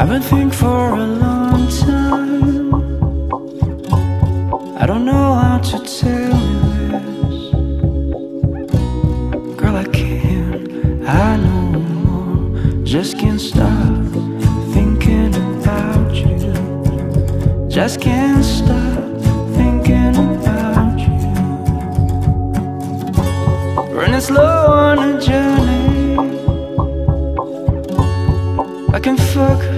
I've been thinking for a long time. I don't know how to tell you this. Girl, I can't, I know more. Just can't stop thinking about you. Just can't stop thinking about you. Running slow on a journey. I can fuck